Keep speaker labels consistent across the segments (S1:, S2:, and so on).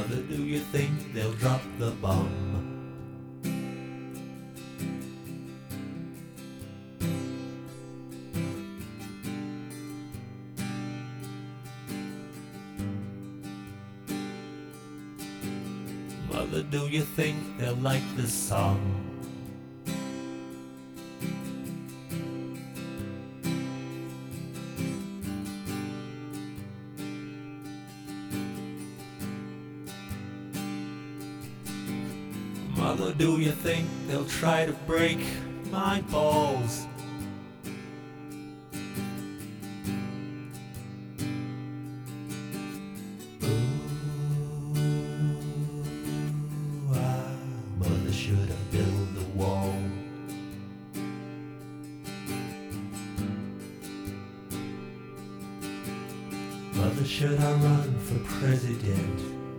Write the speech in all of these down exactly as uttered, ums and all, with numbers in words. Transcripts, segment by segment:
S1: Mother, do you think they'll drop the bomb? Mother, do you think they'll like this song? Mother, do you think they'll try to break my balls? Should I build the wall? Mother, should I run for president?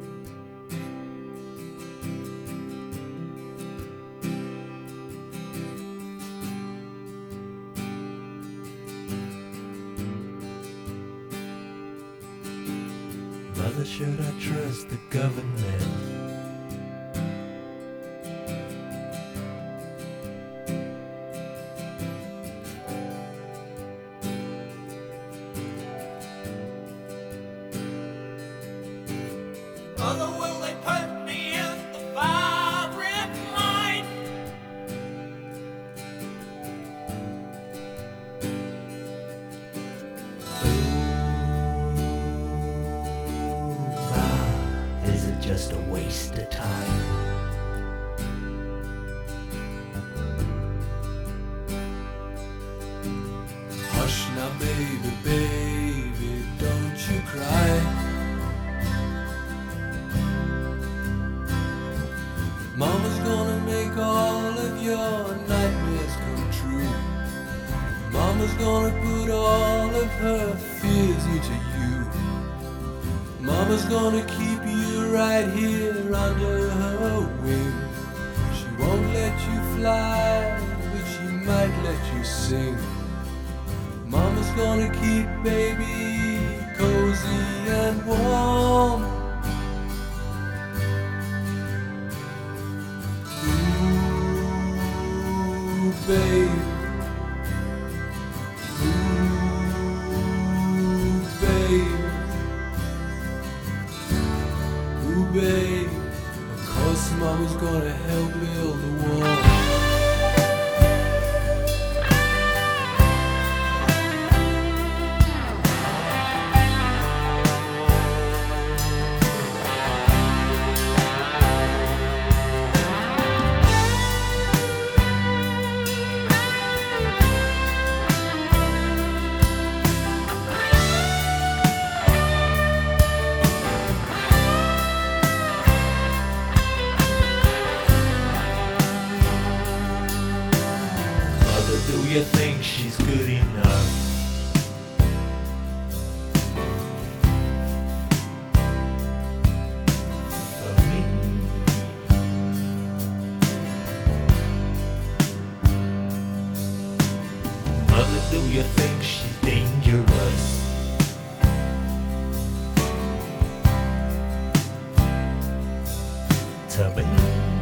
S1: Mother, should I trust the government? Mother, will they put me in the firing line? Ooh, ah, is it just a waste of time? Hush now, baby, baby, don't you cry. Mama's gonna make all of your nightmares come true. Mama's gonna put all of her fears into you. Mama's gonna keep you right here under her wing. She won't let you fly, but she might let you sing. Mama's gonna keep baby cozy and warm. Babe, ooh, babe, ooh, babe. Of course, Mama's gonna help build the wall. Do you think she's good enough? For me? Mother, do you think she's dangerous? To me?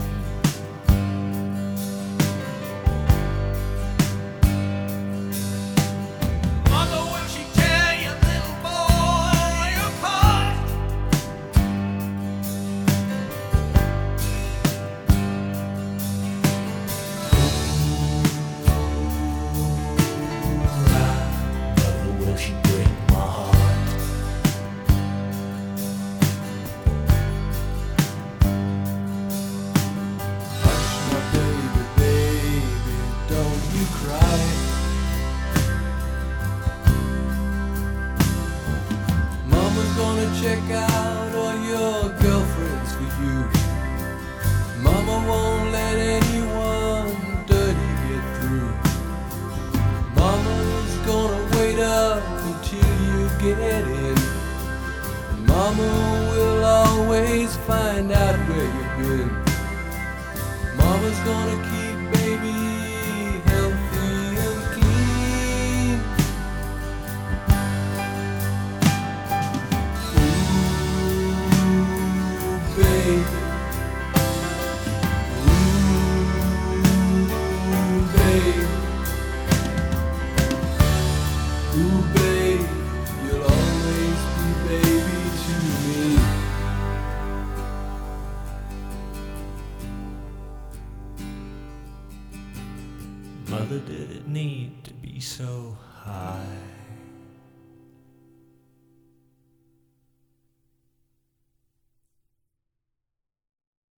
S1: Check out all your girlfriends for you. Mama won't let anyone dirty get through. Mama's gonna wait up until you get in. Mama will always find out where you've been. Mama's gonna keep baby healthy and clean. Ooh, never did it need to be so high.